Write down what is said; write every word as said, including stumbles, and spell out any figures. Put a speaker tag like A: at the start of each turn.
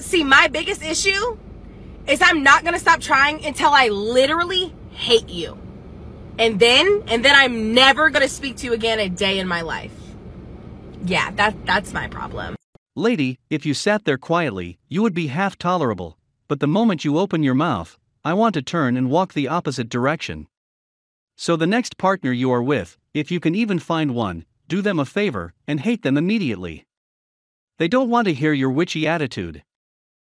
A: See, my biggest issue is I'm not going to stop trying until I literally hate you. And then, and then I'm never going to speak to you again a day in my life. Yeah, that that's my problem.
B: Lady, if you sat there quietly, you would be half tolerable, but the moment you open your mouth, I want to turn and walk the opposite direction. So the next partner you are with, if you can even find one, do them a favor and hate them immediately. They don't want to hear your witchy attitude.